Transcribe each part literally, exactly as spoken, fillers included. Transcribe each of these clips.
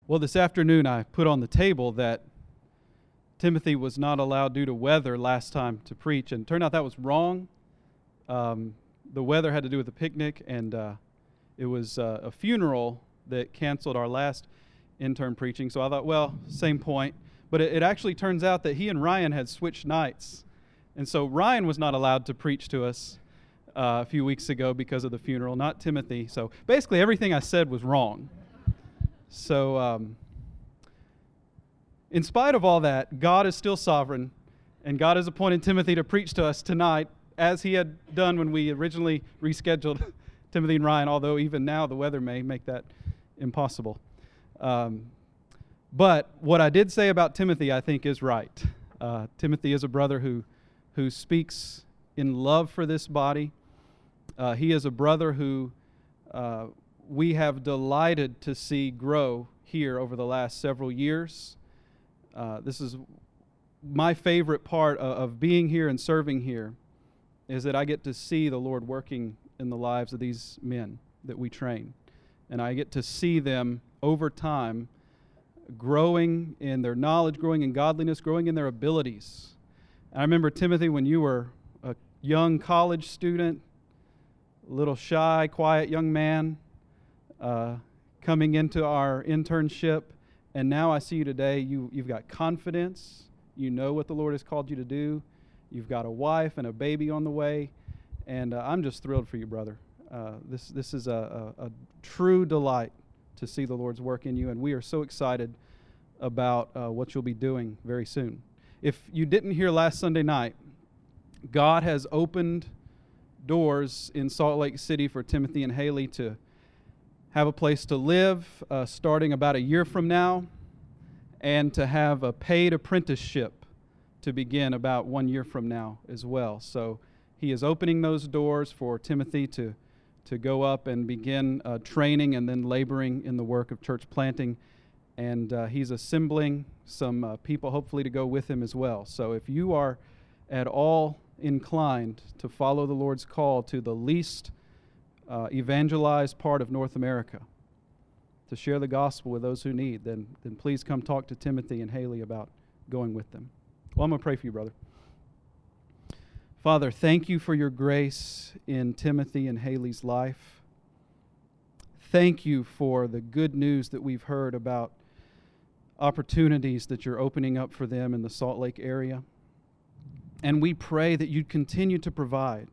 Well, this afternoon I put on the table that Timothy was not allowed due to weather last time to preach, and it turned out that was wrong. Um, the weather had to do with the picnic, and uh, it was uh, a funeral that canceled our last intern preaching. So I thought, well, same point. But it, it actually turns out that he and Ryan had switched nights. And so Ryan was not allowed to preach to us uh, a few weeks ago because of the funeral, not Timothy. So basically everything I said was wrong. So um, in spite of all that, God is still sovereign, and God has appointed Timothy to preach to us tonight, as he had done when we originally rescheduled Timothy and Ryan, although even now the weather may make that impossible. Um, but what I did say about Timothy, I think, is right. Uh, Timothy is a brother who, who speaks in love for this body. Uh, he is a brother who uh, we have delighted to see grow here over the last several years. Uh, this is my favorite part of, of being here and serving here, is that I get to see the Lord working in the lives of these men that we train. And I get to see them over time growing in their knowledge, growing in godliness, growing in their abilities. And I remember, Timothy, when you were a young college student, a little shy, quiet young man, uh, coming into our internship, and now I see you today, you, you've got confidence, you know what the Lord has called you to do, you've got a wife and a baby on the way, and uh, I'm just thrilled for you, brother. Uh, this this is a, a, a true delight to see the Lord's work in you, and we are so excited about uh, what you'll be doing very soon. If you didn't hear last Sunday night, God has opened doors in Salt Lake City for Timothy and Haley to have a place to live uh, starting about a year from now, and to have a paid apprenticeship to begin about one year from now as well. So he is opening those doors for Timothy to, to go up and begin uh, training and then laboring in the work of church planting. And uh, he's assembling some uh, people hopefully to go with him as well. So if you are at all inclined to follow the Lord's call to the least uh, evangelized part of North America, to share the gospel with those who need, then, then please come talk to Timothy and Haley about going with them. Well, I'm going to pray for you, brother. Father, thank you for your grace in Timothy and Haley's life. Thank you for the good news that we've heard about opportunities that you're opening up for them in the Salt Lake area. And we pray that you'd continue to provide,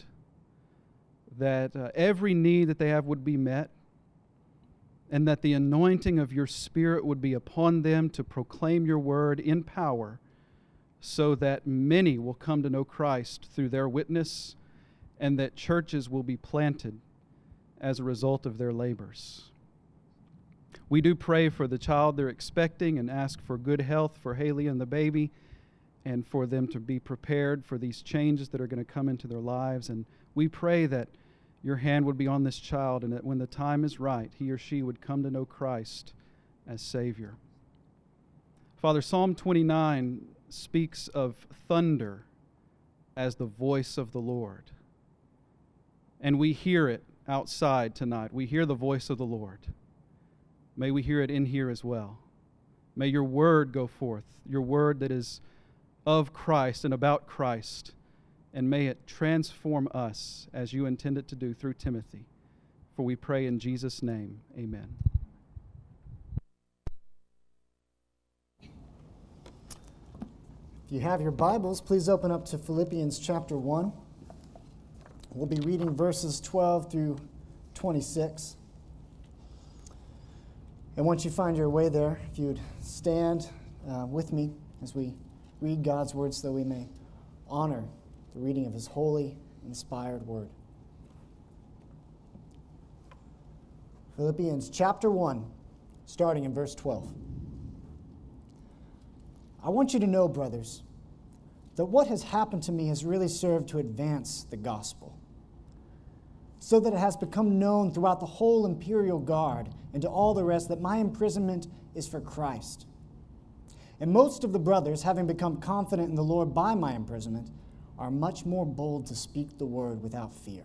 that uh, every need that they have would be met, and that the anointing of your Spirit would be upon them to proclaim your word in power, so that many will come to know Christ through their witness, and that churches will be planted as a result of their labors. We do pray for the child they're expecting and ask for good health for Haley and the baby, and for them to be prepared for these changes that are going to come into their lives. And we pray that your hand would be on this child, and that when the time is right, he or she would come to know Christ as Savior. Father, Psalm twenty-nine speaks of thunder as the voice of the Lord. And we hear it outside tonight. We hear the voice of the Lord. May we hear it in here as well. May your word go forth, your word that is of Christ and about Christ, and may it transform us as you intend it to do through Timothy. For we pray in Jesus' name, amen. If you have your Bibles, please open up to Philippians chapter one. We'll be reading verses twelve through twenty-six. And once you find your way there, if you would stand uh, with me as we read God's word, so that we may honor the reading of his holy, inspired word. Philippians chapter one, starting in verse twelve. I want you to know, brothers, that what has happened to me has really served to advance the gospel, so that it has become known throughout the whole imperial guard and to all the rest that my imprisonment is for Christ. And most of the brothers, having become confident in the Lord by my imprisonment, are much more bold to speak the word without fear.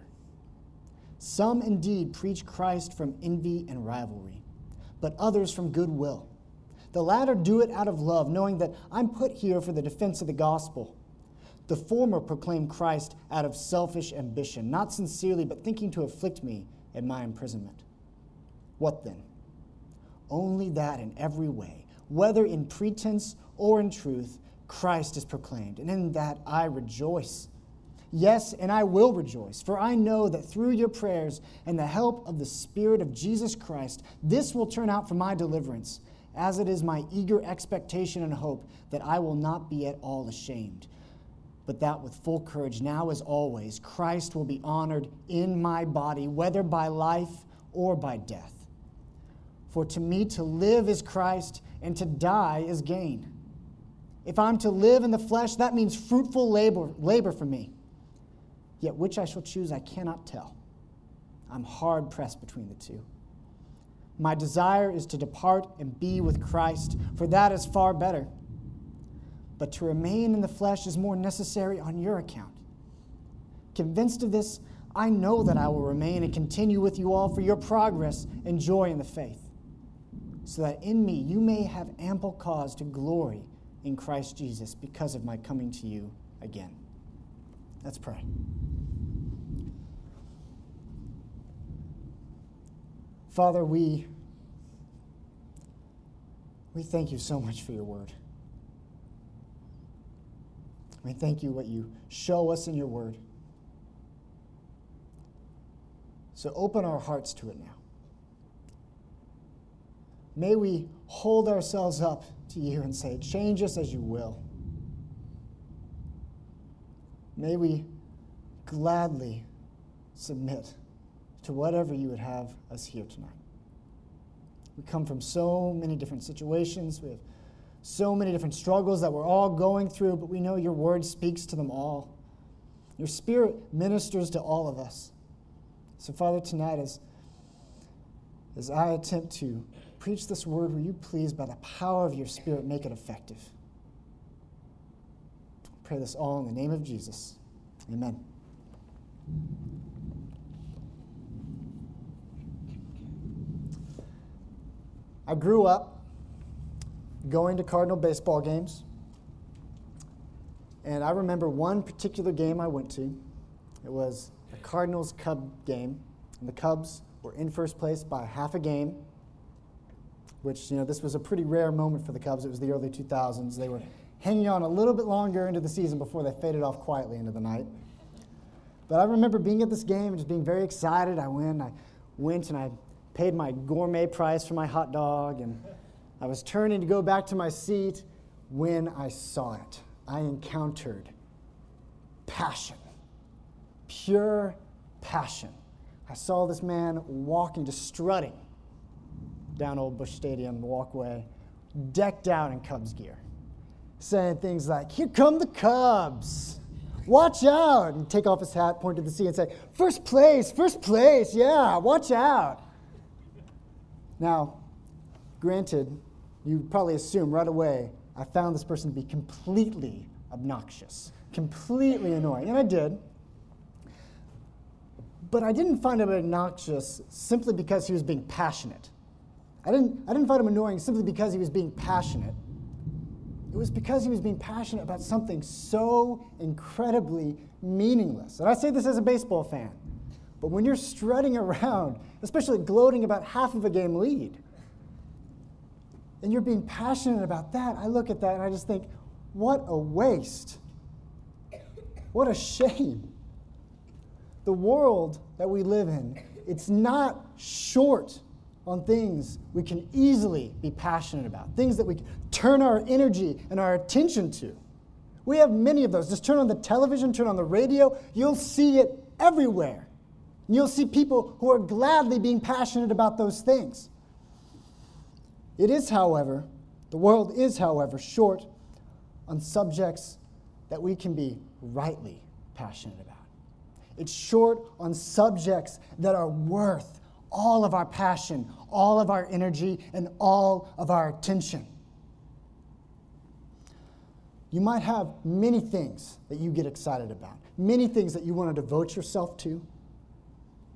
Some indeed preach Christ from envy and rivalry, but others from goodwill. The latter do it out of love, knowing that I'm put here for the defense of the gospel. The former proclaim Christ out of selfish ambition, not sincerely, but thinking to afflict me in my imprisonment. What then? Only that in every way, whether in pretense or in truth, Christ is proclaimed, and in that I rejoice. Yes, and I will rejoice, for I know that through your prayers and the help of the Spirit of Jesus Christ, this will turn out for my deliverance, as it is my eager expectation and hope that I will not be at all ashamed, but that with full courage, now as always, Christ will be honored in my body, whether by life or by death. For to me to live is Christ, and to die is gain. If I'm to live in the flesh, that means fruitful labor, labor for me. Yet which I shall choose, I cannot tell. I'm hard pressed between the two. My desire is to depart and be with Christ, for that is far better. But to remain in the flesh is more necessary on your account. Convinced of this, I know that I will remain and continue with you all for your progress and joy in the faith, so that in me you may have ample cause to glory in Christ Jesus because of my coming to you again. Let's pray. Father, we, we thank you so much for your word. We thank you what you show us in your word. So open our hearts to it now. May we hold ourselves up to you and say, change us as you will. May we gladly submit to whatever you would have us hear tonight. We come from so many different situations. We have so many different struggles that we're all going through, but we know your word speaks to them all. Your Spirit ministers to all of us. So, Father, tonight, as, as I attempt to preach this word, will you please, by the power of your Spirit, make it effective? I pray this all in the name of Jesus. Amen. I grew up going to Cardinal baseball games, and I remember one particular game I went to. It was a Cardinals-Cub game, and the Cubs were in first place by half a game, which, you know, this was a pretty rare moment for the Cubs. It was the early two thousands. They were hanging on a little bit longer into the season before they faded off quietly into the night. But I remember being at this game and just being very excited. I went, I went and I paid my gourmet price for my hot dog, and I was turning to go back to my seat when I saw it. I encountered passion, pure passion. I saw this man walking, just strutting down Old Busch Stadium walkway, decked out in Cubs gear, saying things like, "Here come the Cubs. Watch out," and take off his hat, point to the sea, and say, "First place, first place, yeah, watch out." Now, granted, you probably assume right away I found this person to be completely obnoxious, completely annoying, and I did. But I didn't find him obnoxious simply because he was being passionate. I didn't, I didn't find him annoying simply because he was being passionate. It was because he was being passionate about something so incredibly meaningless. And I say this as a baseball fan. But when you're strutting around, especially gloating about half of a game lead, and you're being passionate about that, I look at that and I just think, what a waste. What a shame. The world that we live in, it's not short on things we can easily be passionate about, things that we can turn our energy and our attention to. We have many of those. Just turn on the television, turn on the radio, you'll see it everywhere. And you'll see people who are gladly being passionate about those things. It is, however, the world is, however, short on subjects that we can be rightly passionate about. It's short on subjects that are worth all of our passion, all of our energy, and all of our attention. You might have many things that you get excited about, many things that you want to devote yourself to,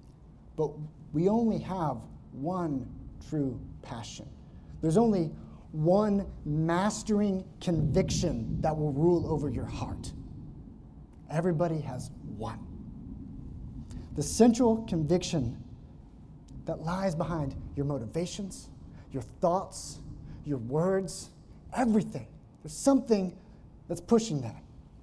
but we only have one true passion. There's only one mastering conviction that will rule over your heart. Everybody has one. The central conviction that lies behind your motivations, your thoughts, your words, everything. There's something that's pushing that.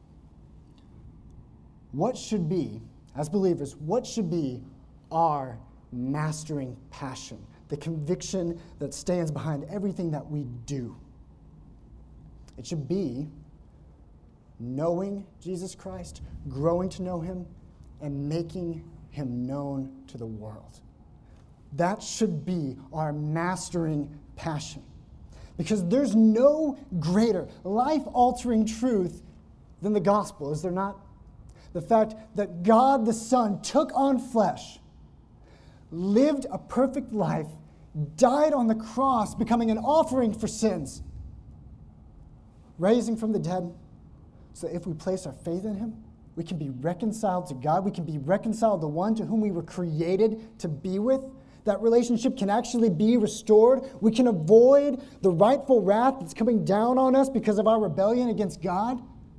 What should be, as believers, what should be our mastering passion? The conviction that stands behind everything that we do. It should be knowing Jesus Christ, growing to know him, and making him known to the world. That should be our mastering passion. Because there's no greater life-altering truth than the gospel, is there not? The fact that God the Son took on flesh, lived a perfect life, died on the cross, becoming an offering for sins, raising from the dead, so that if we place our faith in him, we can be reconciled to God. We can be reconciled to one to whom we were created to be with. That relationship can actually be restored. We can avoid the rightful wrath that's coming down on us because of our rebellion against God.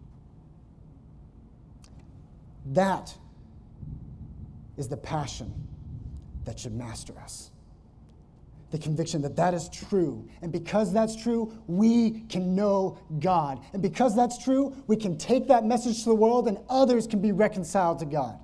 That is the passion that should master us. The conviction that that is true. And because that's true, we can know God. And because that's true, we can take that message to the world and others can be reconciled to God.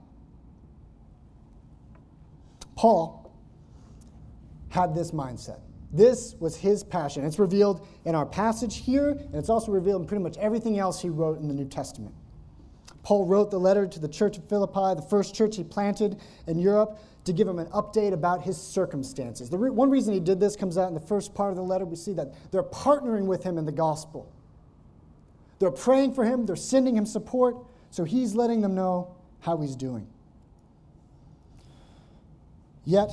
Paul had this mindset. This was his passion. It's revealed in our passage here, and it's also revealed in pretty much everything else he wrote in the New Testament. Paul wrote the letter to the church of Philippi, the first church he planted in Europe, to give him an update about his circumstances. The re- one reason he did this comes out in the first part of the letter. We see that they're partnering with him in the gospel. They're praying for him. They're sending him support. So he's letting them know how he's doing. Yet,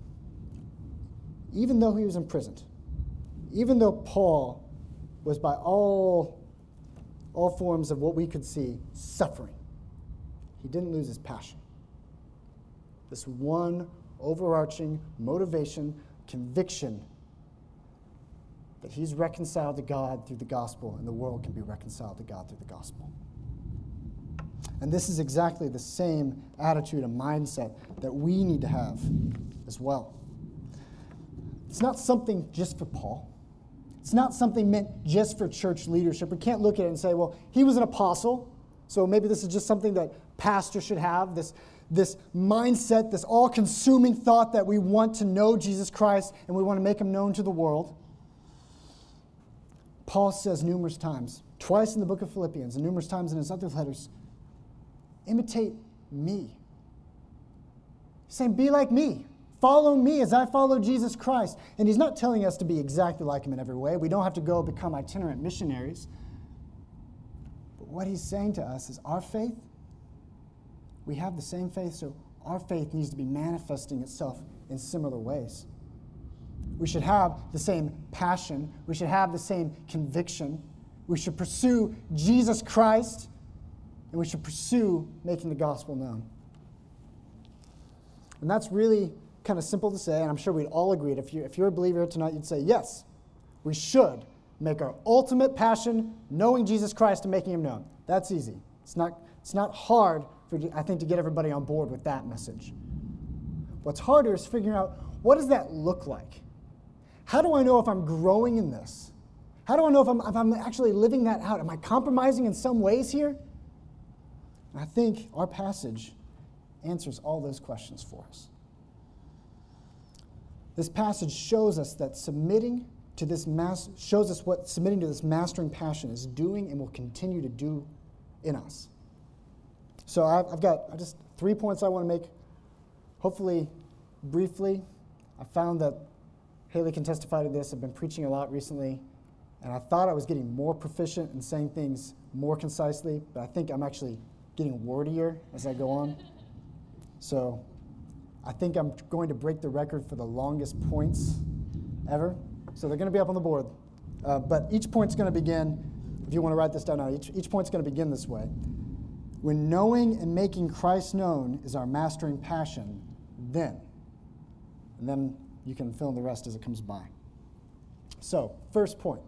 even though he was imprisoned, even though Paul was by all, all forms of what we could see suffering, he didn't lose his passion. This one overarching motivation, conviction that he's reconciled to God through the gospel and the world can be reconciled to God through the gospel. And this is exactly the same attitude and mindset that we need to have as well. It's not something just for Paul. It's not something meant just for church leadership. We can't look at it and say, well, he was an apostle, so maybe this is just something that pastors should have, this, this mindset, this all-consuming thought that we want to know Jesus Christ and we want to make him known to the world. Paul says numerous times, twice in the book of Philippians and numerous times in his other letters, imitate me. He's saying, be like me. Follow me as I follow Jesus Christ. And he's not telling us to be exactly like him in every way. We don't have to go become itinerant missionaries. But what he's saying to us is our faith, we have the same faith, so our faith needs to be manifesting itself in similar ways. We should have the same passion. We should have the same conviction. We should pursue Jesus Christ, and we should pursue making the gospel known. And that's really kind of simple to say, and I'm sure we'd all agree. If, you, if you're a believer here tonight, you'd say, yes, we should make our ultimate passion knowing Jesus Christ and making him known. That's easy. It's not, it's not hard, for I think, to get everybody on board with that message. What's harder is figuring out, what does that look like? How do I know if I'm growing in this? How do I know if I'm, if I'm actually living that out? Am I compromising in some ways here? And I think our passage answers all those questions for us. This passage shows us that submitting to this mas- shows us what submitting to this mastering passion is doing and will continue to do in us. So I've, I've got just three points I want to make, hopefully briefly. I found that Haley can testify to this. I've been preaching a lot recently, and I thought I was getting more proficient in saying things more concisely, but I think I'm actually getting wordier as I go on. So I think I'm going to break the record for the longest points ever. So they're going to be up on the board. Uh, but each point's going to begin, if you want to write this down now, each, each point's going to begin this way. When knowing and making Christ known is our mastering passion, then, and then you can fill in the rest as it comes by. So, first point.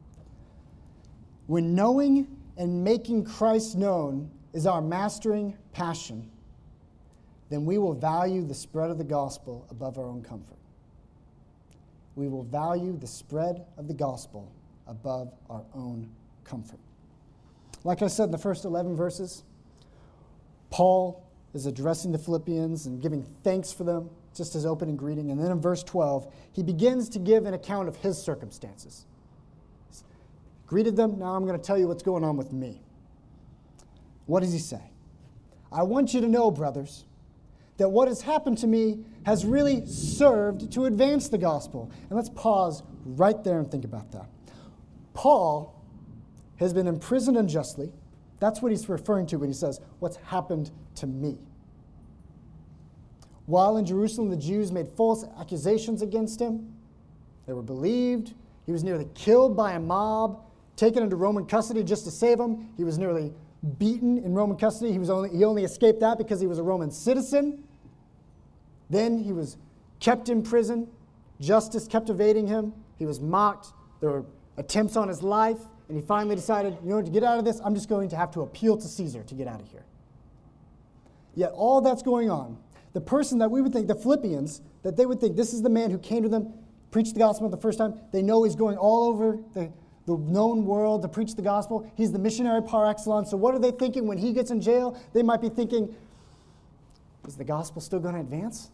When knowing and making Christ known is our mastering passion, then we will value the spread of the gospel above our own comfort. We will value the spread of the gospel above our own comfort. Like I said in the first eleven verses, Paul is addressing the Philippians and giving thanks for them, just his opening greeting. And then in verse twelve, he begins to give an account of his circumstances. He's greeted them, now I'm going to tell you what's going on with me. What does he say? I want you to know, brothers, that what has happened to me has really served to advance the gospel. And let's pause right there and think about that. Paul has been imprisoned unjustly. That's what he's referring to when he says, what's happened to me. While in Jerusalem, the Jews made false accusations against him. They were believed. He was nearly killed by a mob, taken into Roman custody just to save him. He was nearly beaten in Roman custody. He was only, he only escaped that because he was a Roman citizen. Then he was kept in prison. Justice kept evading him. He was mocked. There were attempts on his life. And he finally decided, you know, to get out of this, I'm just going to have to appeal to Caesar to get out of here. Yet all that's going on, the person that we would think, the Philippians, that they would think this is the man who came to them, preached the gospel the first time. They know he's going all over the, the known world to preach the gospel. He's the missionary par excellence. So what are they thinking when he gets in jail? They might be thinking, is the gospel still going to advance?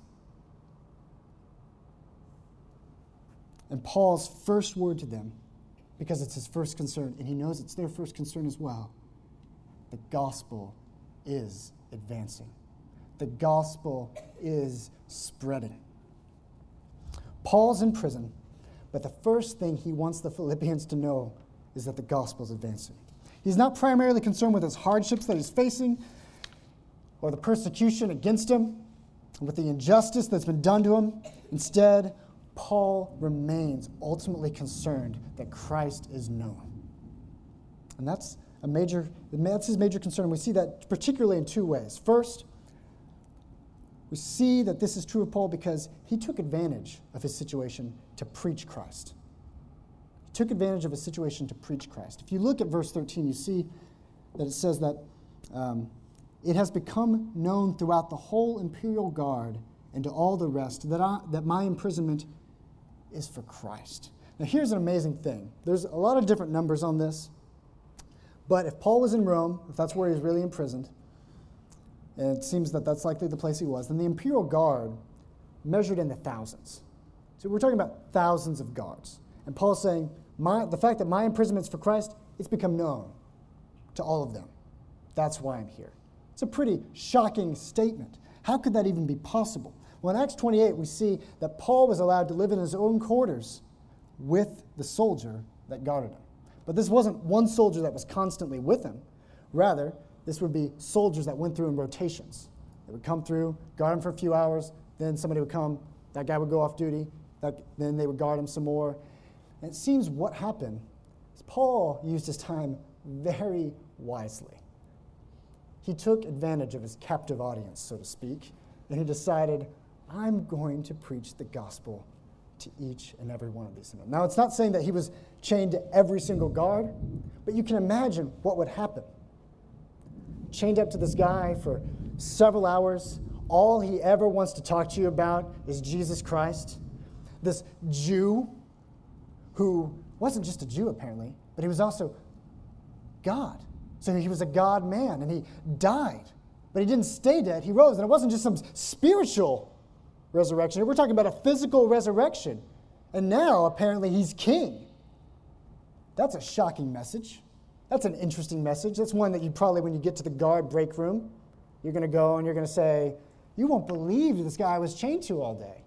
And Paul's first word to them, because it's his first concern, and he knows it's their first concern as well, the gospel is advancing. The gospel is spreading. Paul's in prison, but the first thing he wants the Philippians to know is that the gospel is advancing. He's not primarily concerned with his hardships that he's facing or the persecution against him, with the injustice that's been done to him. Instead, Paul remains ultimately concerned that Christ is known. And that's a major, that's his major concern. We see that particularly in two ways. First, we see that this is true of Paul because he took advantage of his situation to preach Christ. He took advantage of his situation to preach Christ. If you look at verse thirteen, you see that it says that um, it has become known throughout the whole imperial guard and to all the rest that, I, that my imprisonment is for Christ. Now here's an amazing thing. There's a lot of different numbers on this, but if Paul was in Rome, if that's where he was really imprisoned, and it seems that that's likely the place he was, then the imperial guard measured in the thousands. So we're talking about thousands of guards. And Paul's saying, my, the fact that my imprisonment's for Christ, it's become known to all of them. That's why I'm here. It's a pretty shocking statement. How could that even be possible? Well, in Acts twenty-eight, we see that Paul was allowed to live in his own quarters with the soldier that guarded him. But this wasn't one soldier that was constantly with him. Rather, this would be soldiers that went through in rotations. They would come through, guard him for a few hours, then somebody would come, that guy would go off duty, that, then they would guard him some more. And it seems what happened is Paul used his time very wisely. He took advantage of his captive audience, so to speak, and he decided, I'm going to preach the gospel to each and every one of these men. Now, it's not saying that he was chained to every single guard, but you can imagine what would happen. Chained up to this guy for several hours, all he ever wants to talk to you about is Jesus Christ. This Jew who wasn't just a Jew, apparently, but he was also God. So he was a God man, and he died. But he didn't stay dead. He rose, and it wasn't just some spiritual resurrection. We're talking about a physical resurrection. And now, apparently, he's king. That's a shocking message. That's an interesting message. That's one that you probably, when you get to the guard break room, you're going to go and you're going to say, you won't believe this guy was chained to all day.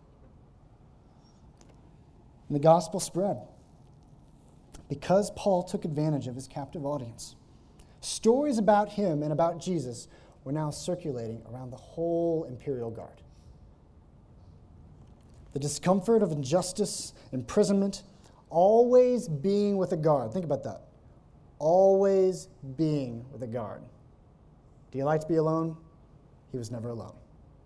And the gospel spread because Paul took advantage of his captive audience. Stories about him and about Jesus were now circulating around the whole imperial guard. The discomfort of injustice, imprisonment, always being with a guard. Think about that. Always being with a guard. Do you like to be alone? He was never alone.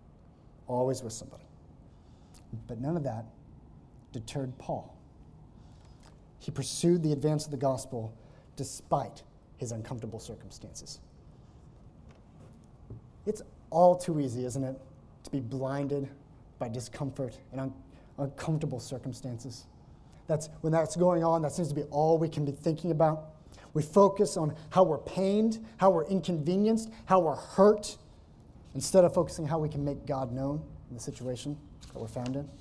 Always with somebody. But none of that deterred Paul. he pursued the advance of the gospel despite his uncomfortable circumstances. It's all too easy, isn't it, to be blinded by discomfort and un- uncomfortable circumstances. That's when that's going on, that seems to be all we can be thinking about. We focus on how we're pained, how we're inconvenienced, how we're hurt, instead of focusing on how we can make God known in the situation that we're found in.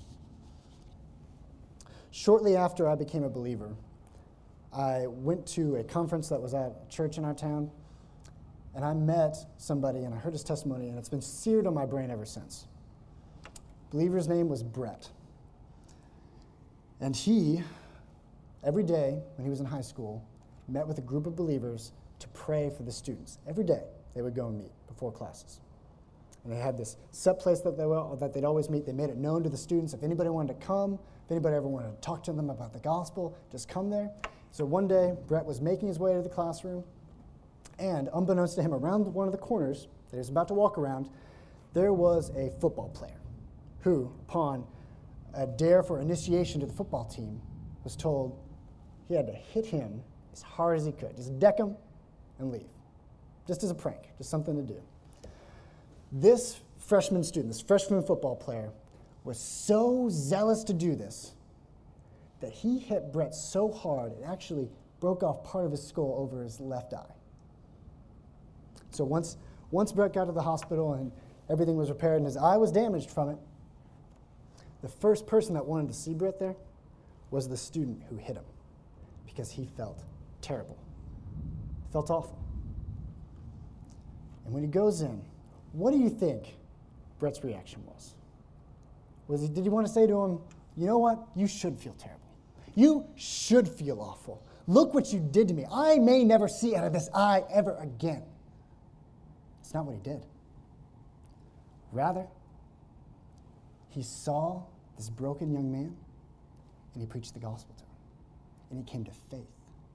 Shortly after I became a believer, I went to a conference that was at a church in our town, and I met somebody, and I heard his testimony, and it's been seared on my brain ever since. The believer's name was Brett. And he, every day when he was in high school, met with a group of believers to pray for the students. Every day they would go and meet before classes. And they had this set place that, they were, that they'd always meet. They made it known to the students. If anybody wanted to come, if anybody ever wanted to talk to them about the gospel, just come there. So one day, Brett was making his way to the classroom, and unbeknownst to him, around one of the corners that he was about to walk around, there was a football player who, upon a dare for initiation to the football team, was told he had to hit him as hard as he could. Just deck him and leave. Just as a prank, just something to do. This freshman student, this freshman football player, was so zealous to do this that he hit Brett so hard it actually broke off part of his skull over his left eye. So once, once Brett got to the hospital and everything was repaired and his eye was damaged from it, the first person that wanted to see Brett there was the student who hit him because he felt terrible. Felt awful. And when he goes in, what do you think Brett's reaction was? Was he, did he want to say to him, you know what? You should feel terrible. You should feel awful. Look what you did to me. I may never see out of this eye ever again. It's not what he did. Rather, he saw this broken young man, and he preached the gospel to him, and he came to faith.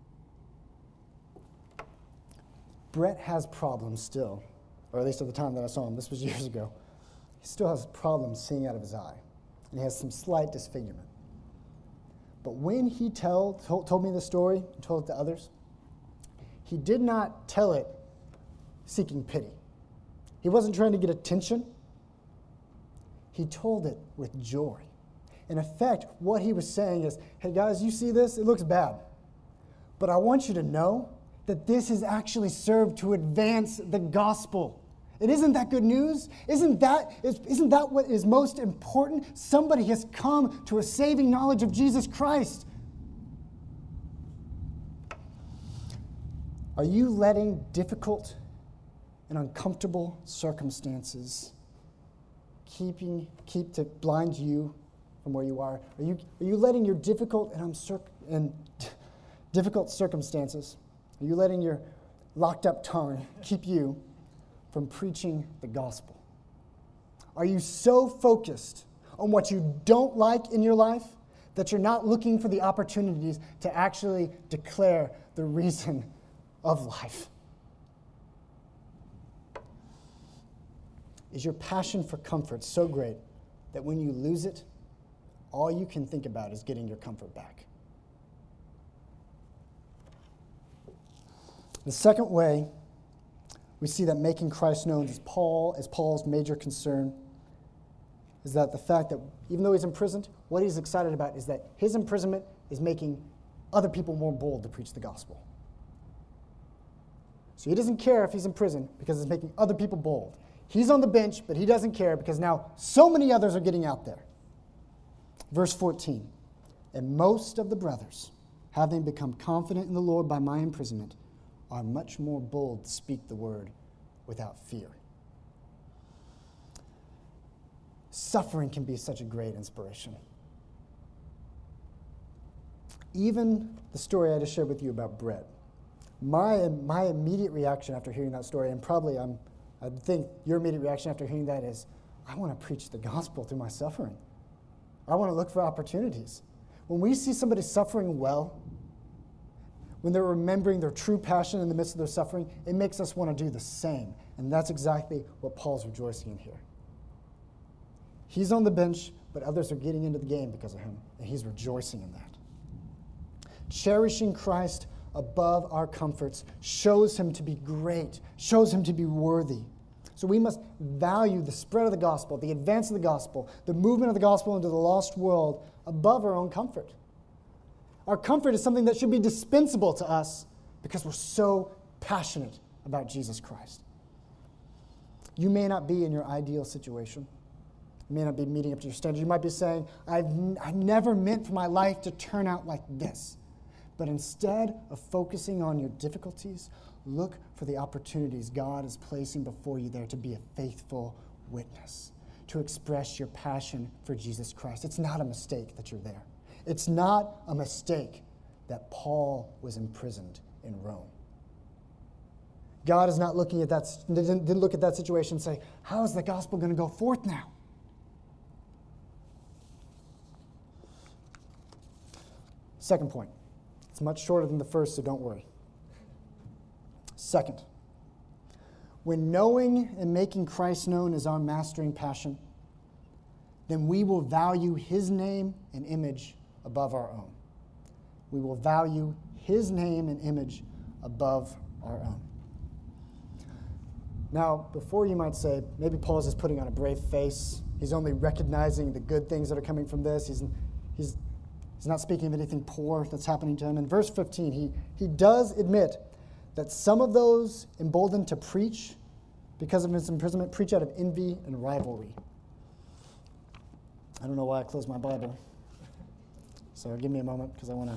Brett has problems still, or at least at the time that I saw him. This was years ago. He still has problems seeing out of his eye, and he has some slight disfigurement. But when he tell, told, told me the story and told it to others, he did not tell it seeking pity. He wasn't trying to get attention. He told it with joy. In effect, what he was saying is, hey guys, you see this? It looks bad. But I want you to know that this has actually served to advance the gospel. It isn't that good news? Isn't that, isn't that what is most important? Somebody has come to a saving knowledge of Jesus Christ. Are you letting difficult and uncomfortable circumstances keeping keep to blind you from where you are? Are you are you letting your difficult and uncirc- and difficult circumstances, are you letting your locked up tongue keep you from preaching the gospel? Are you so focused on what you don't like in your life that you're not looking for the opportunities to actually declare the reason of life? Is your passion for comfort so great that when you lose it, all you can think about is getting your comfort back? The second way we see that making Christ known is Paul, is Paul's major concern, is that the fact that even though he's imprisoned, what he's excited about is that his imprisonment is making other people more bold to preach the gospel. So he doesn't care if he's in prison because it's making other people bold. He's on the bench, but he doesn't care because now so many others are getting out there. Verse fourteen, and most of the brothers, having become confident in the Lord by my imprisonment, are much more bold to speak the word without fear. Suffering can be such a great inspiration. Even the story I just shared with you about Brett, my, my immediate reaction after hearing that story, and probably I'm, I think your immediate reaction after hearing that is, I want to preach the gospel through my suffering. I want to look for opportunities. When we see somebody suffering well, when they're remembering their true passion in the midst of their suffering, it makes us want to do the same. And that's exactly what Paul's rejoicing in here. He's on the bench, but others are getting into the game because of him, and he's rejoicing in that. cherishing Christ above our comforts shows him to be great, shows him to be worthy. So we must value the spread of the gospel, the advance of the gospel, the movement of the gospel into the lost world above our own comfort. Our comfort is something that should be dispensable to us because we're so passionate about Jesus Christ. You may not be in your ideal situation. You may not be meeting up to your standards. You might be saying, I've, I never meant for my life to turn out like this. But instead of focusing on your difficulties, look for the opportunities God is placing before you there to be a faithful witness, to express your passion for Jesus Christ. It's not a mistake that you're there. It's not a mistake that Paul was imprisoned in Rome. God is not looking at that, didn't, didn't look at that situation and say, how is the gospel going to go forth now? Second point. It's much shorter than the first, so don't worry. Second, when knowing and making Christ known is our mastering passion, then we will value his name and image above our own. We will value his name and image above our own. Now, before you might say, maybe Paul's just putting on a brave face. He's only recognizing the good things that are coming from this. He's, he's, he's not speaking of anything poor that's happening to him. In verse fifteen, he, he does admit that some of those emboldened to preach because of his imprisonment preach out of envy and rivalry. I don't know why I closed my Bible. So give me a moment because I want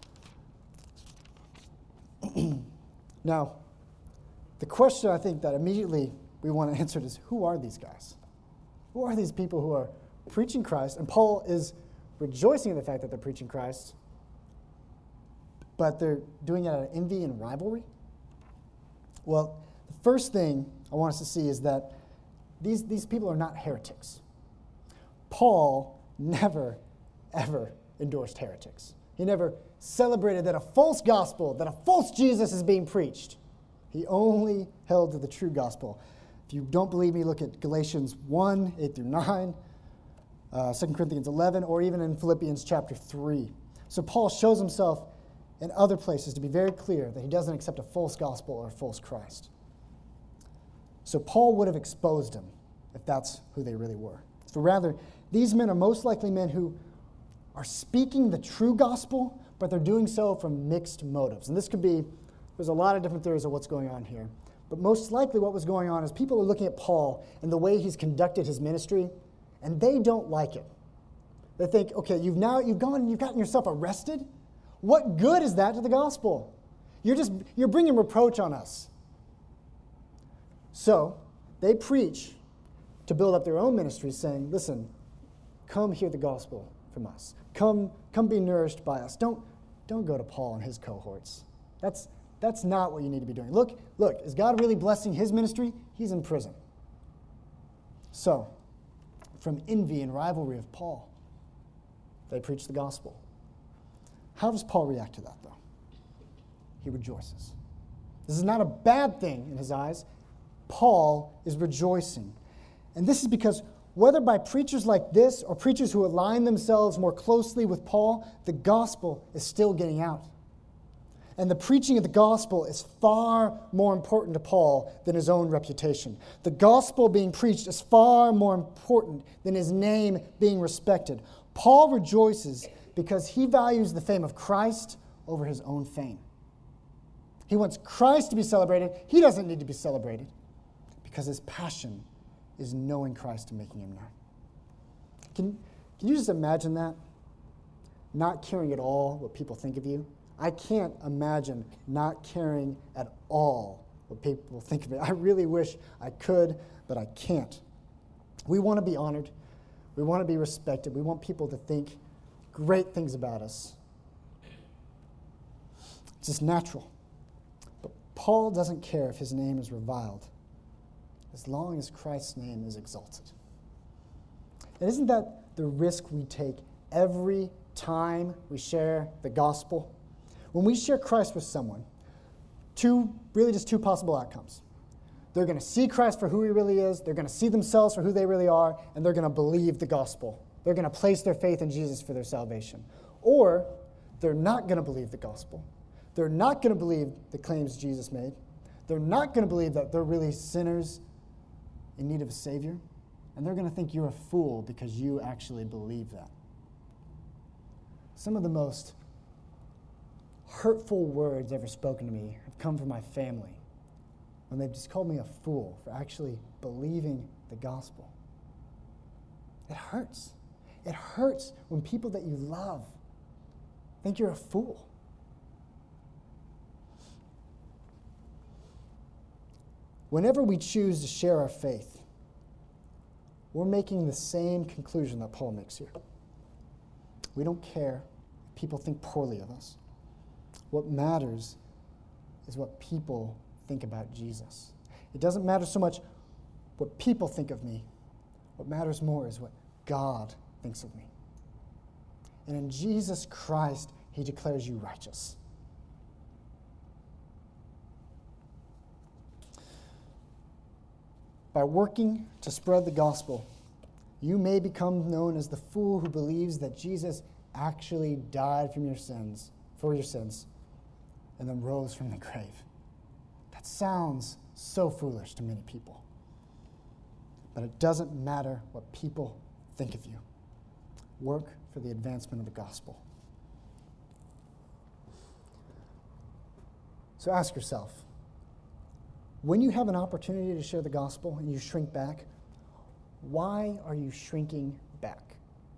to. Now, the question I think that immediately we want to answer is, who are these guys? Who are these people who are preaching Christ? And Paul is rejoicing in the fact that they're preaching Christ, but they're doing it out of envy and rivalry? Well, the first thing I want us to see is that these, these people are not heretics. Paul never, ever endorsed heretics. He never celebrated that a false gospel, that a false Jesus is being preached. He only held to the true gospel. If you don't believe me, look at Galatians one, eight through nine, uh, Second Corinthians eleven, or even in Philippians chapter three. So Paul shows himself in other places to be very clear that he doesn't accept a false gospel or a false Christ. So Paul would have exposed them if that's who they really were. So rather, these men are most likely men who are speaking the true gospel, but they're doing so from mixed motives. And this could be, there's a lot of different theories of what's going on here. But most likely what was going on is people are looking at Paul and the way he's conducted his ministry, and they don't like it. They think, okay, you've now, you've gone, you've gotten yourself arrested. What good is that to the gospel? You're just, you're bringing reproach on us. So they preach to build up their own ministry, saying, listen, come hear the gospel from us. Come, come be nourished by us. Don't, don't go to Paul and his cohorts. That's, that's not what you need to be doing. Look, look, is God really blessing his ministry? He's in prison. So, from envy and rivalry of Paul, they preach the gospel. How does Paul react to that, though? He rejoices. This is not a bad thing in his eyes. Paul is rejoicing. And this is because whether by preachers like this or preachers who align themselves more closely with Paul, the gospel is still getting out. And the preaching of the gospel is far more important to Paul than his own reputation. The gospel being preached is far more important than his name being respected. Paul rejoices because he values the fame of Christ over his own fame. He wants Christ to be celebrated. He doesn't need to be celebrated because his passion is knowing Christ and making him known. Can, can you just imagine that? Not caring at all what people think of you. I can't imagine not caring at all what people think of me. I really wish I could, but I can't. We want to be honored. We want to be respected. We want people to think great things about us. It's just natural. But Paul doesn't care if his name is reviled, as long as Christ's name is exalted. And isn't that the risk we take every time we share the gospel? When we share Christ with someone, two, really just two possible outcomes. They're going to see Christ for who he really is, they're going to see themselves for who they really are, and they're going to believe the gospel. They're going to place their faith in Jesus for their salvation. Or They're not going to believe the gospel. They're not going to believe the claims Jesus made. They're not going to believe that they're really sinners in need of a Savior. And they're going to think you're a fool because you actually believe that. Some of the most hurtful words ever spoken to me have come from my family when they've just called me a fool for actually believing the gospel. It hurts. It hurts when people that you love think you're a fool. Whenever we choose to share our faith, we're making the same conclusion that Paul makes here. We don't care if people think poorly of us. What matters is what people think about Jesus. It doesn't matter so much what people think of me. What matters more is what God thinks of me. And in Jesus Christ, he declares you righteous. By working to spread the gospel, you may become known as the fool who believes that Jesus actually died from your sins, for your sins, and then rose from the grave. That sounds so foolish to many people. But it doesn't matter what people think of you. Work for the advancement of the gospel. So ask yourself, when you have an opportunity to share the gospel and you shrink back, why are you shrinking back?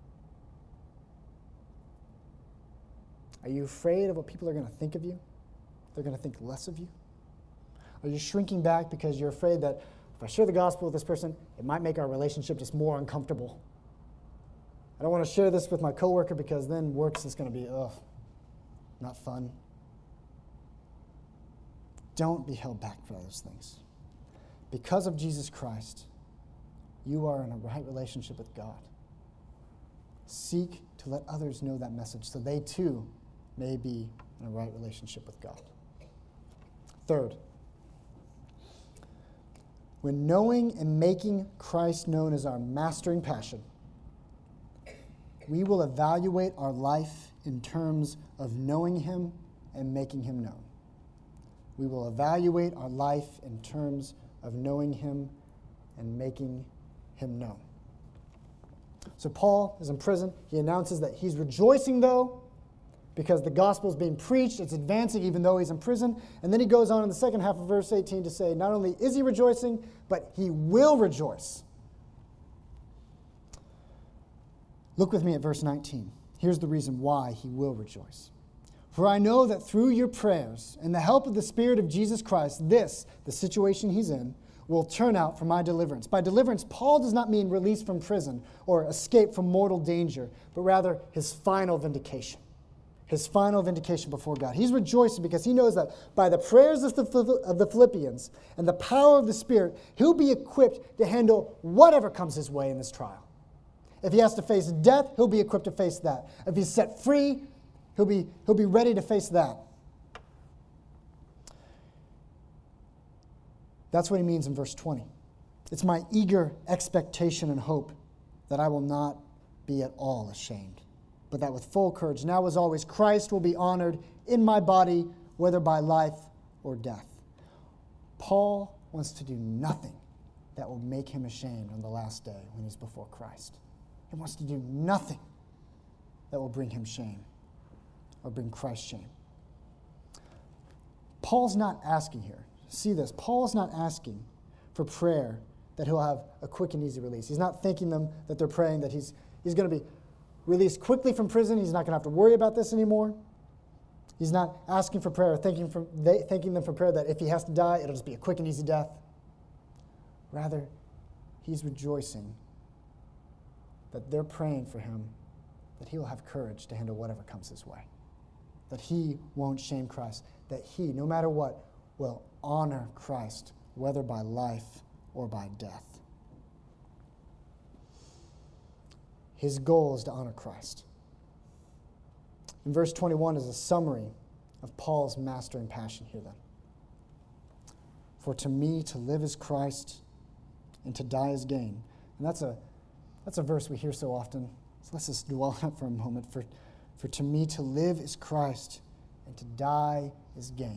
Are you afraid of what people are going to think of you? They're going to think less of you? Are you shrinking back because you're afraid that if I share the gospel with this person, it might make our relationship just more uncomfortable? I don't want to share this with my coworker because then work's just going to be, ugh, not fun. Don't be held back by those things. Because of Jesus Christ, you are in a right relationship with God. Seek to let others know that message so they too may be in a right relationship with God. Third, when knowing and making Christ known is our mastering passion, we will evaluate our life in terms of knowing him and making him known. We will evaluate our life in terms of knowing him and making him known. So Paul is in prison. He announces that he's rejoicing, though, because the gospel is being preached. It's advancing even though he's in prison. And then he goes on in the second half of verse eighteen to say, not only is he rejoicing, but he will rejoice. Look with me at verse nineteen. Here's the reason why he will rejoice. For I know that through your prayers and the help of the Spirit of Jesus Christ, this, the situation he's in, will turn out for my deliverance. By deliverance, Paul does not mean release from prison or escape from mortal danger, but rather his final vindication. His final vindication before God. He's rejoicing because he knows that by the prayers of the, of the Philippians and the power of the Spirit, he'll be equipped to handle whatever comes his way in this trial. If he has to face death, he'll be equipped to face that. If he's set free, He'll be, he'll be ready to face that. That's what he means in verse twenty. It's my eager expectation and hope that I will not be at all ashamed, but that with full courage, now as always, Christ will be honored in my body, whether by life or death. Paul wants to do nothing that will make him ashamed on the last day when he's before Christ. He wants to do nothing that will bring him shame or bring Christ shame. Paul's not asking here. See this. Paul's not asking for prayer that he'll have a quick and easy release. He's not thanking them that they're praying that he's, he's going to be released quickly from prison. He's not going to have to worry about this anymore. He's not asking for prayer or thanking, for, they, thanking them for prayer that if he has to die, it'll just be a quick and easy death. Rather, he's rejoicing that they're praying for him, that he will have courage to handle whatever comes his way. That he won't shame Christ, that he, no matter what, will honor Christ, whether by life or by death. His goal is to honor Christ. In verse twenty-one is a summary of Paul's mastering passion here then. For to me to live is Christ, and to die is gain. And that's a, that's a verse we hear so often. So let's just dwell on it for a moment. For For to me to live is Christ, and to die is gain.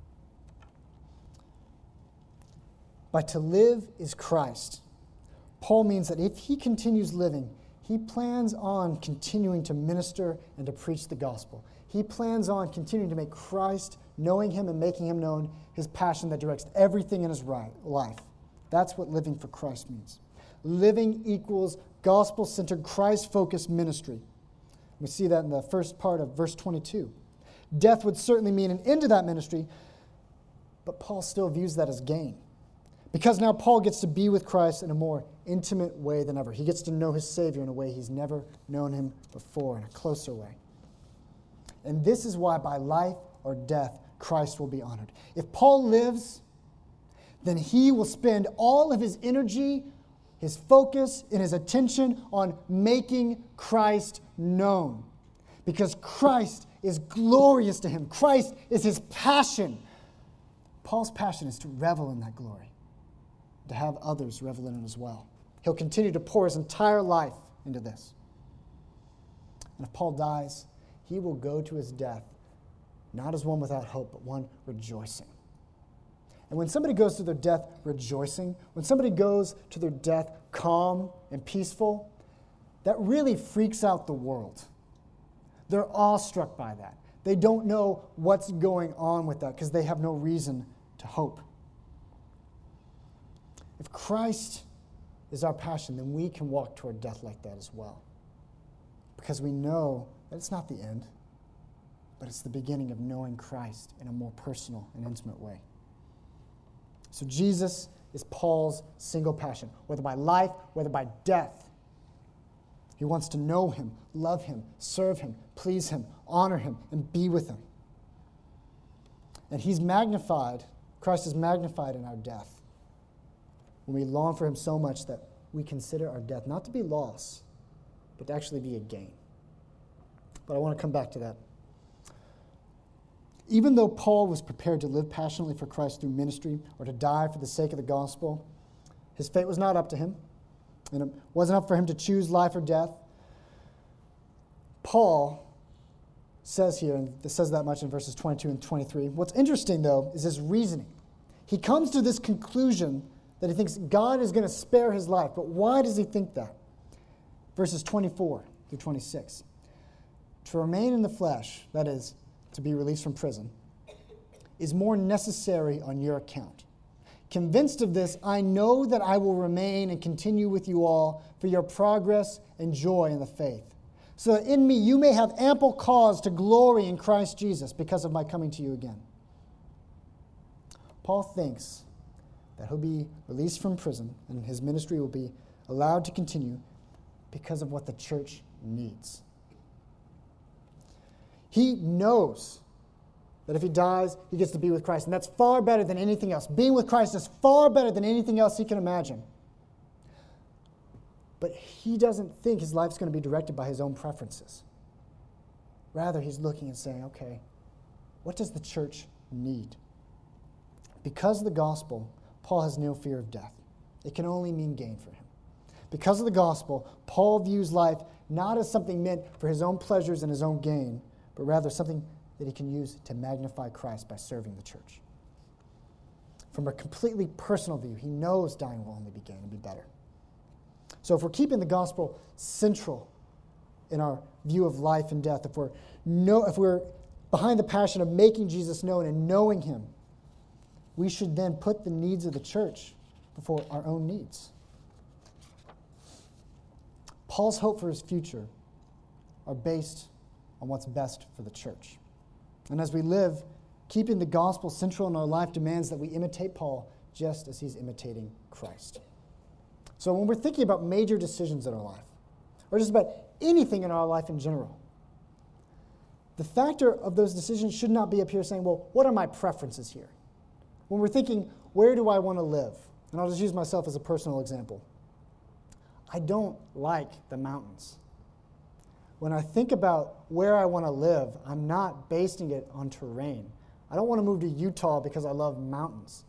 By to live is Christ, Paul means that if he continues living, he plans on continuing to minister and to preach the gospel. He plans on continuing to make Christ, knowing him and making him known, his passion that directs everything in his life. That's what living for Christ means. Living equals gospel-centered, Christ-focused ministry. We see that in the first part of verse twenty-two. Death would certainly mean an end to that ministry, but Paul still views that as gain. Because now Paul gets to be with Christ in a more intimate way than ever. He gets to know his Savior in a way he's never known him before, in a closer way. And this is why by life or death, Christ will be honored. If Paul lives, then he will spend all of his energy, his focus, and his attention on making Christ known. Because Christ is glorious to him. Christ is his passion. Paul's passion is to revel in that glory, to have others revel in it as well. He'll continue to pour his entire life into this. And if Paul dies, he will go to his death not as one without hope, but one rejoicing. And when somebody goes to their death rejoicing, when somebody goes to their death calm and peaceful, that really freaks out the world. They're awestruck by that. They don't know what's going on with that because they have no reason to hope. If Christ is our passion, then we can walk toward death like that as well. Because we know that it's not the end, but it's the beginning of knowing Christ in a more personal and intimate way. So Jesus is Paul's single passion, whether by life, whether by death. He wants to know him, love him, serve him, please him, honor him, and be with him. And he's magnified, Christ is magnified in our death, when we long for him so much that we consider our death not to be loss, but to actually be a gain. But I want to come back to that. Even though Paul was prepared to live passionately for Christ through ministry or to die for the sake of the gospel, his fate was not up to him, and it wasn't up for him to choose life or death. Paul says here, and it says that much in verses twenty-two and twenty-three. What's interesting, though, is his reasoning. He comes to this conclusion that he thinks God is going to spare his life. But why does he think that? Verses twenty-four through twenty-six. To remain in the flesh, that is, to be released from prison, is more necessary on your account. Convinced of this, I know that I will remain and continue with you all for your progress and joy in the faith, so that in me you may have ample cause to glory in Christ Jesus because of my coming to you again. Paul thinks that he'll be released from prison and his ministry will be allowed to continue because of what the church needs. He knows that if he dies, he gets to be with Christ, and that's far better than anything else. Being with Christ is far better than anything else he can imagine. But he doesn't think his life's going to be directed by his own preferences. Rather, he's looking and saying, okay, what does the church need? Because of the gospel, Paul has no fear of death. It can only mean gain for him. Because of the gospel, Paul views life not as something meant for his own pleasures and his own gain, but rather something that he can use to magnify Christ by serving the church. From a completely personal view, he knows dying will only be gain and be better. So if we're keeping the gospel central in our view of life and death, if we're, know, if we're behind the passion of making Jesus known and knowing him, we should then put the needs of the church before our own needs. Paul's hope for his future are based on what's best for the church. And as we live, keeping the gospel central in our life demands that we imitate Paul just as he's imitating Christ. So when we're thinking about major decisions in our life, or just about anything in our life in general, the factor of those decisions should not be up here saying, well, what are my preferences here? When we're thinking, where do I want to live? And I'll just use myself as a personal example. I don't like the mountains. When I think about where I want to live, I'm not basing it on terrain. I don't want to move to Utah because I love mountains.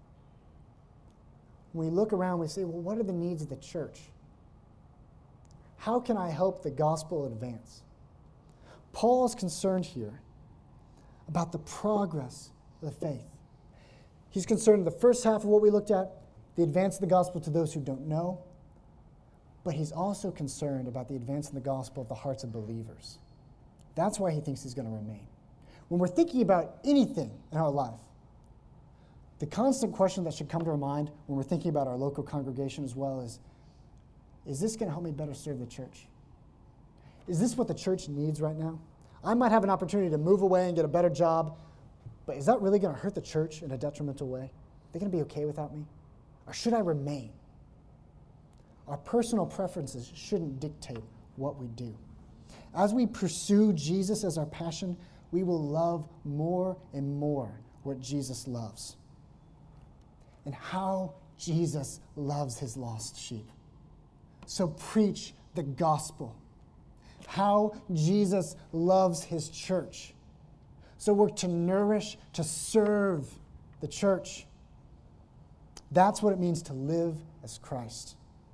When we look around, we say, well, what are the needs of the church? How can I help the gospel advance? Paul is concerned here about the progress of the faith. He's concerned in the first half of what we looked at, the advance of the gospel to those who don't know, but he's also concerned about the advance of the gospel of the hearts of believers. That's why he thinks he's going to remain. When we're thinking about anything in our life, the constant question that should come to our mind when we're thinking about our local congregation as well is, is this going to help me better serve the church? Is this what the church needs right now? I might have an opportunity to move away and get a better job, but is that really going to hurt the church in a detrimental way? Are they going to be okay without me? Or should I remain? Our personal preferences shouldn't dictate what we do. As we pursue Jesus as our passion, we will love more and more what Jesus loves. And how Jesus loves his lost sheep. So preach the gospel. How Jesus loves his church. So work to nourish, to serve the church. That's what it means to live as Christ.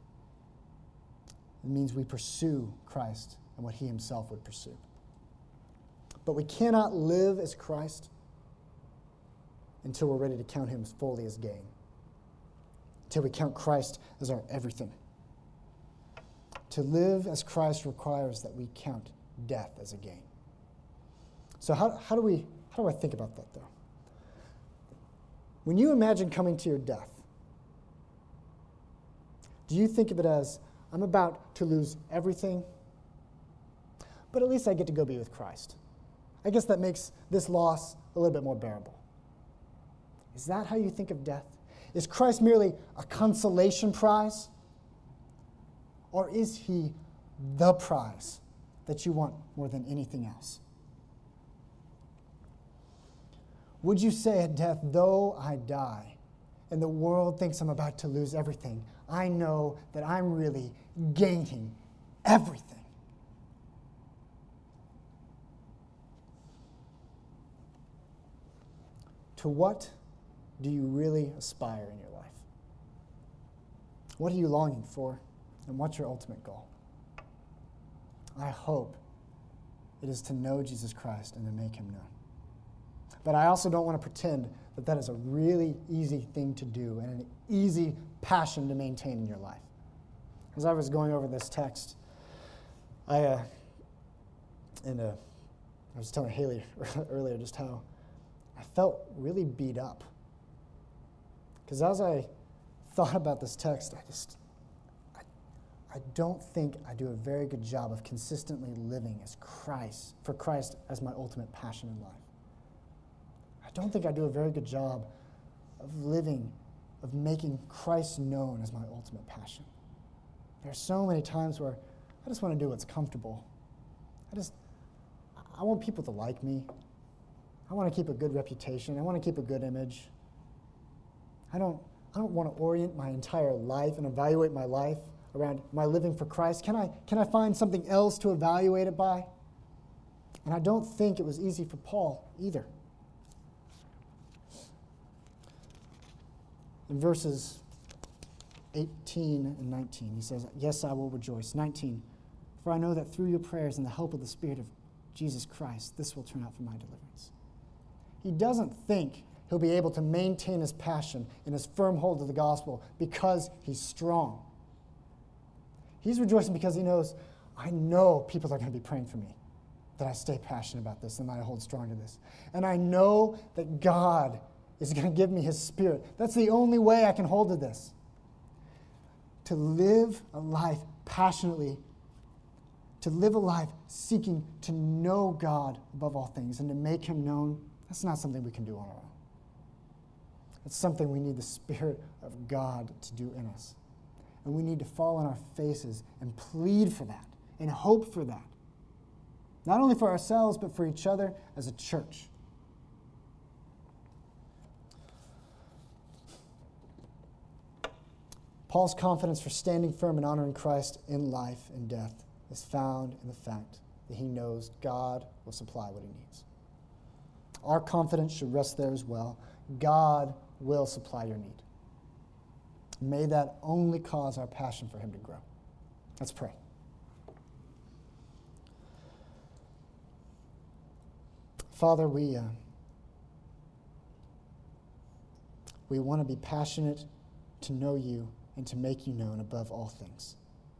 It means we pursue Christ and what he himself would pursue. But we cannot live as Christ until we're ready to count him fully as gain. Until we count Christ as our everything. To live as Christ requires that we count death as a gain. So how, how do we how do I think about that though? When you imagine coming to your death, do you think of it as, I'm about to lose everything, but at least I get to go be with Christ? I guess that makes this loss a little bit more bearable. Is that how you think of death? Is Christ merely a consolation prize? Or is he the prize that you want more than anything else? Would you say at death, though I die, and the world thinks I'm about to lose everything, I know that I'm really gaining everything? To what do you really aspire in your life? What are you longing for? And what's your ultimate goal? I hope it is to know Jesus Christ and to make him known. But I also don't want to pretend that that is a really easy thing to do and an easy passion to maintain in your life. As I was going over this text, I, uh, and, uh, I was telling Haley earlier just how I felt really beat up. Because as I thought about this text, I just, I, I don't think I do a very good job of consistently living as Christ, for Christ as my ultimate passion in life. I don't think I do a very good job of living, of making Christ known as my ultimate passion. There are so many times where I just want to do what's comfortable. I just, I want people to like me. I want to keep a good reputation. I want to keep a good image. I don't, I don't want to orient my entire life and evaluate my life around my living for Christ. Can I, can I find something else to evaluate it by? And I don't think it was easy for Paul either. In verses eighteen and nineteen, he says, yes, I will rejoice. nineteen, for I know that through your prayers and the help of the Spirit of Jesus Christ, this will turn out for my deliverance. He doesn't think he'll be able to maintain his passion and his firm hold of the gospel because he's strong. He's rejoicing because he knows, I know people are going to be praying for me, that I stay passionate about this and that I hold strong to this. And I know that God is going to give me his Spirit. That's the only way I can hold to this. To live a life passionately, to live a life seeking to know God above all things and to make him known, that's not something we can do on our own. It's something we need the Spirit of God to do in us. And we need to fall on our faces and plead for that and hope for that. Not only for ourselves, but for each other as a church. Paul's confidence for standing firm and honoring Christ in life and death is found in the fact that he knows God will supply what he needs. Our confidence should rest there as well. God will supply your need. May that only cause our passion for him to grow. Let's pray. Father, we, uh, we want to be passionate to know you and to make you known above all things.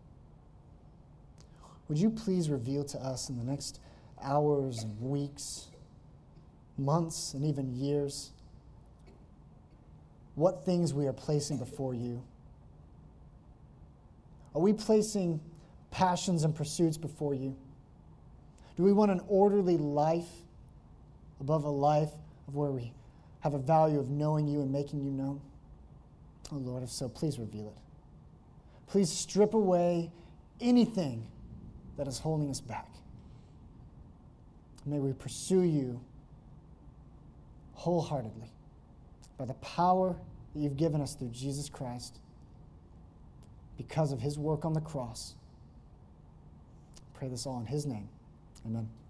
Would you please reveal to us in the next hours and weeks, months, and even years, what things we are placing before you? Are we placing passions and pursuits before you? Do we want an orderly life above a life of where we have a value of knowing you and making you known? Oh Lord, if so, please reveal it. Please strip away anything that is holding us back. May we pursue you wholeheartedly by the power that you've given us through Jesus Christ because of his work on the cross. I pray this all in his name. Amen.